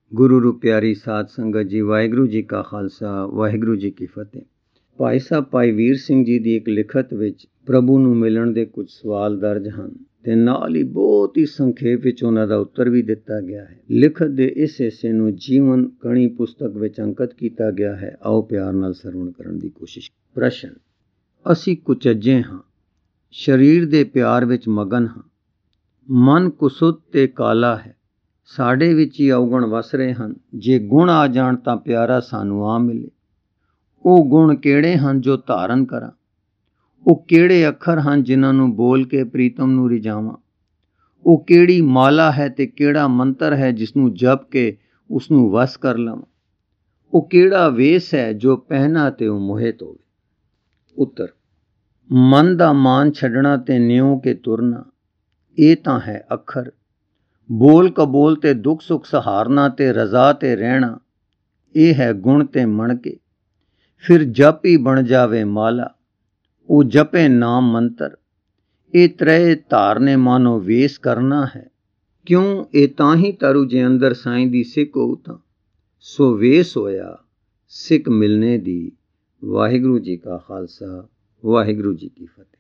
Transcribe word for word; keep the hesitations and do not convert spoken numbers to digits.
गुरु रू प्यारी साध संगत जी, वाहिगुरू जी का खालसा वाहिगुरू जी की फतेह। भाई साहब भाई वीर सिंह जी की एक लिखत विच प्रभु नूं मिलण दे कुछ सवाल दर्ज हैं ते नाल ही बहुत ही संखेप विच उन्हां दा उत्तर भी दिता गया है। लिखत दे इस हिस्से नूं जीवन कणी पुस्तक विच अंकित किया गया है। आओ प्यार नाल सरवण करन दी कोशिश। प्रश्न, असी कुचज्जे हां, शरीर दे प्यार विच मगन हां, मन कुसुत ते काला है, साढ़े विच ही अवगुण वस रहे हैं। जे गुण आ जाण तां प्यारा सानू आ मिले। ਉਹ ਗੁਣ ਕਿਹੜੇ ਹਨ ਜੋ ਧਾਰਨ ਕਰਾਂ, ਉਹ ਕਿਹੜੇ ਅੱਖਰ ਹਨ ਜਿਨ੍ਹਾਂ ਨੂੰ ਬੋਲ ਕੇ ਪ੍ਰੀਤਮ ਨੂੰ ਰਿਝਾਵਾਂ, ਉਹ ਕਿਹੜੀ ਮਾਲਾ ਹੈ ਤੇ ਕਿਹੜਾ ਮੰਤਰ ਹੈ ਜਿਸ ਨੂੰ ਜਪ ਕੇ ਉਸ ਨੂੰ ਵਸ ਕਰ ਲਵਾਂ, ਉਹ ਕਿਹੜਾ ਵੇਸ ਹੈ ਜੋ ਪਹਿਨਾ ਤੇ ਉਹ ਮੋਹਿਤ ਹੋਵੇ। ਉੱਤਰ, ਮਨ ਦਾ ਮਾਨ ਛੱਡਣਾ ਤੇ ਨਿਉ ਕੇ ਤੁਰਨਾ, ਇਹ ਤਾਂ ਹੈ ਅੱਖਰ। ਬੋਲ ਕਬੋਲ ਤੇ ਦੁੱਖ ਸੁੱਖ ਸਹਾਰਨਾ ਤੇ ਰਜ਼ਾ ਤੇ ਰਹਿਣਾ, ਇਹ ਹੈ ਗੁਣ ਤੇ ਮਣ ਕੇ। ਫਿਰ ਜਪ ਹੀ ਬਣ ਜਾਵੇ ਮਾਲਾ, ਉਹ ਜਪੇ ਨਾਮ ਮੰਤਰ। ਇਹ ਤ੍ਰੈ ਧਾਰਨੇ ਮਾਨੋ ਵੇਸ ਕਰਨਾ ਹੈ, ਕਿਉਂ ਇਹ ਤਾਂ ਹੀ ਤਰੁ ਜੇ ਅੰਦਰ ਸਾਈਂ ਦੀ ਸਿੱਖ ਹੋਊ ਤਾਂ। ਸੋ ਵੇਸ ਹੋਇਆ ਸਿੱਖ ਮਿਲਨੇ ਦੀ। ਵਾਹਿਗੁਰੂ ਜੀ ਕਾ ਖਾਲਸਾ ਵਾਹਿਗੁਰੂ ਜੀ ਕੀ ਫਤਿਹ।